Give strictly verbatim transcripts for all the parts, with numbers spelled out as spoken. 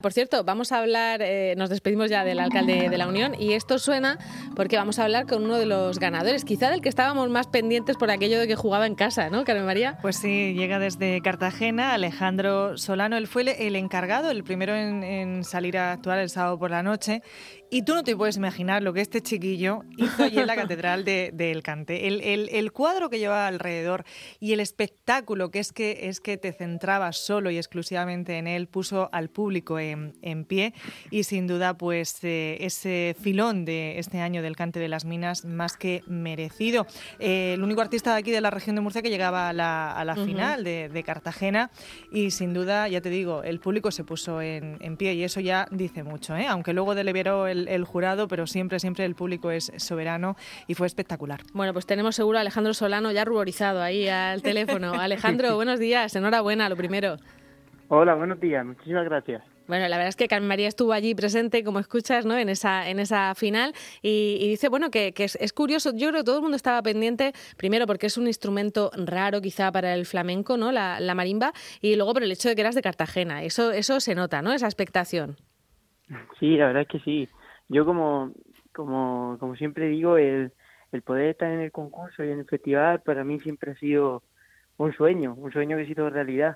Por cierto, vamos a hablar, eh, nos despedimos ya del alcalde de la Unión y esto suena porque vamos a hablar con uno de los ganadores, quizá del que estábamos más pendientes por aquello de que jugaba en casa, ¿no, Carmen María? Pues sí, llega desde Cartagena Alejandro Solano. Él fue el encargado, el primero en, en salir a actuar el sábado por la noche. Y tú no te puedes imaginar lo que este chiquillo hizo allí en la Catedral de, de El Cante. El, el, el cuadro que llevaba alrededor y el espectáculo que es, que es que te centrabas solo y exclusivamente en él, puso al público en, en pie. Y sin duda, pues eh, ese filón de este año del Cante de las Minas, más que merecido. Eh, el único artista de aquí de la región de Murcia que llegaba a la, a la uh-huh. final de, de Cartagena. Y sin duda, ya te digo, el público se puso en, en pie y eso ya dice mucho, ¿eh? Aunque luego deliberó el el jurado, pero siempre, siempre el público es soberano y fue espectacular. Bueno, pues tenemos seguro a Alejandro Solano ya ruborizado ahí al teléfono. Alejandro, buenos días, enhorabuena, lo primero. Hola, buenos días, muchísimas gracias. Bueno, la verdad es que Carmen María estuvo allí presente, como escuchas, ¿no? en esa en esa final y, y dice, bueno, que, que es, es curioso, yo creo que todo el mundo estaba pendiente, primero porque es un instrumento raro quizá para el flamenco, ¿no? La, la marimba, y luego por el hecho de que eras de Cartagena, eso, eso se nota, ¿no? Esa expectación. Sí, la verdad es que sí. Yo como como como siempre digo, el, el poder estar en el concurso y en el festival para mí siempre ha sido un sueño, un sueño que se hizo realidad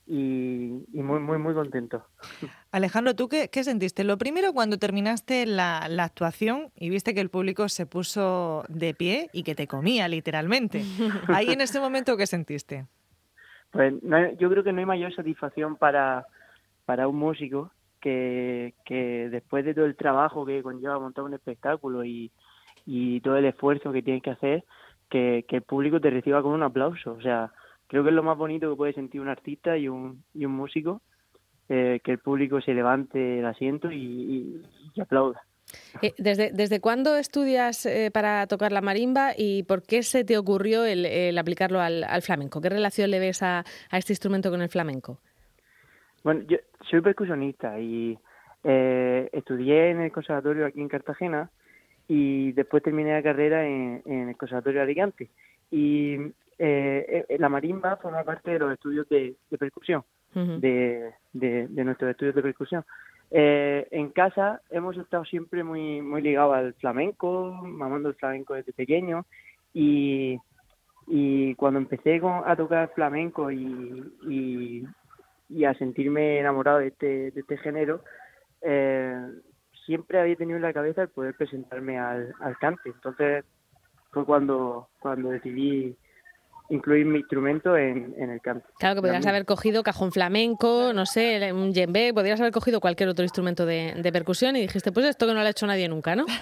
y, y muy, muy, muy contento. Alejandro, ¿tú qué, qué sentiste? Lo primero cuando terminaste la, la actuación y viste que el público se puso de pie y que te comía literalmente. Ahí en ese momento, ¿qué sentiste? Pues no hay, yo creo que no hay mayor satisfacción para, para un músico Que, que después de todo el trabajo que conlleva montar un espectáculo y, y todo el esfuerzo que tienes que hacer, que, que el público te reciba con un aplauso. O sea, creo que es lo más bonito que puede sentir un artista y un, y un músico, eh, que el público se levante el asiento y, y, y aplauda. Eh, ¿Desde, ¿Desde cuándo estudias eh, para tocar la marimba y por qué se te ocurrió el, el aplicarlo al, al flamenco? ¿Qué relación le ves a, a este instrumento con el flamenco? Bueno, yo soy percusionista y eh, estudié en el conservatorio aquí en Cartagena y después terminé la carrera en, en el conservatorio de Alicante. Y eh, la marimba forma parte de los estudios de, de percusión, uh-huh. de, de, de nuestros estudios de percusión. Eh, en casa hemos estado siempre muy muy ligados al flamenco, mamando el flamenco desde pequeño y, y cuando empecé con, a tocar flamenco y... y y a sentirme enamorado de este, de este género, eh, siempre había tenido en la cabeza el poder presentarme al, al cante. Entonces fue cuando, cuando decidí incluir mi instrumento en, en el cante. Claro que podrías haber cogido cajón flamenco, no sé, un djembe, podrías haber cogido cualquier otro instrumento de, de percusión y dijiste, pues esto que no lo ha hecho nadie nunca, ¿no?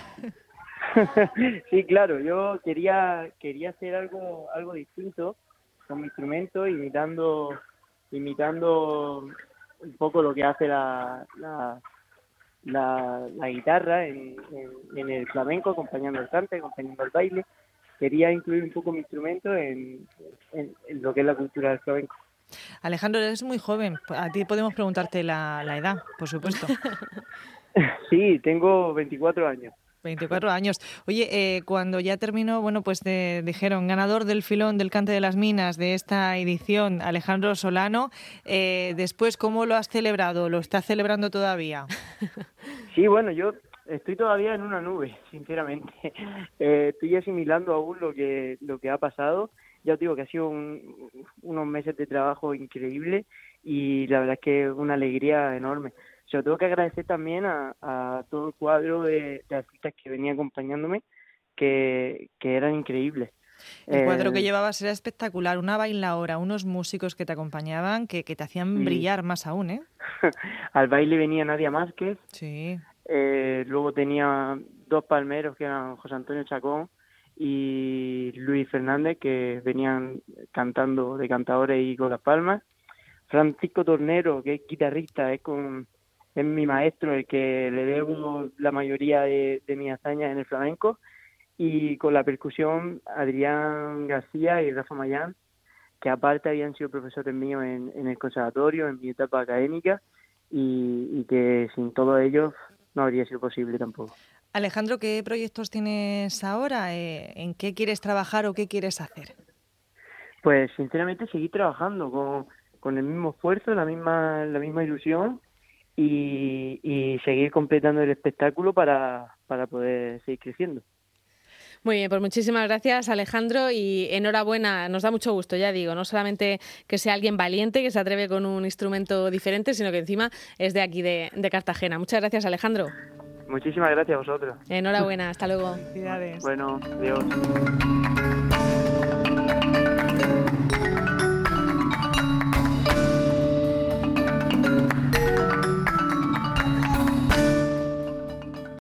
Sí, claro, yo quería quería hacer algo algo distinto con mi instrumento, imitando imitando un poco lo que hace la la, la, la guitarra en, en, en el flamenco, acompañando el cante, acompañando el baile. Quería incluir un poco mi instrumento en, en, en lo que es la cultura del flamenco. Alejandro, eres muy joven. A ti podemos preguntarte la, la edad, por supuesto. Sí, tengo veinticuatro años. veinticuatro años. Oye, eh, cuando ya terminó, bueno, pues te dijeron ganador del filón del Cante de las Minas de esta edición, Alejandro Solano. Eh, después, ¿cómo lo has celebrado? ¿Lo estás celebrando todavía? Sí, bueno, yo estoy todavía en una nube, sinceramente. Eh, estoy asimilando aún lo que lo que ha pasado. Ya os digo que ha sido un, unos meses de trabajo increíble y la verdad es que es una alegría enorme. Se lo tengo que agradecer también a, a todo el cuadro de, de artistas que venía acompañándome, que, que eran increíbles. El cuadro eh, que llevabas era espectacular, una bailaora, unos músicos que te acompañaban, que, que te hacían sí. brillar más aún, ¿eh? Al baile venía Nadia Márquez, sí. eh, luego tenía dos palmeros que eran José Antonio Chacón y Luis Fernández, que venían cantando de cantadores y con las palmas. Francisco Tornero, que es guitarrista, es con... es mi maestro, el que le debo la mayoría de, de mis hazañas en el flamenco, y con la percusión Adrián García y Rafa Mayán, que aparte habían sido profesores míos en, en el conservatorio, en mi etapa académica, y, y que sin todos ellos no habría sido posible tampoco. Alejandro, ¿qué proyectos tienes ahora? Eh, ¿En qué quieres trabajar o qué quieres hacer? Pues sinceramente seguir trabajando con, con el mismo esfuerzo, la misma, la misma ilusión, y, y seguir completando el espectáculo para, para poder seguir creciendo. Muy bien, pues muchísimas gracias, Alejandro, y enhorabuena. Nos da mucho gusto, ya digo, no solamente que sea alguien valiente, que se atreve con un instrumento diferente, sino que encima es de aquí, de, de Cartagena. Muchas gracias, Alejandro. Muchísimas gracias a vosotros. Enhorabuena, hasta luego. Felicidades. Bueno, adiós.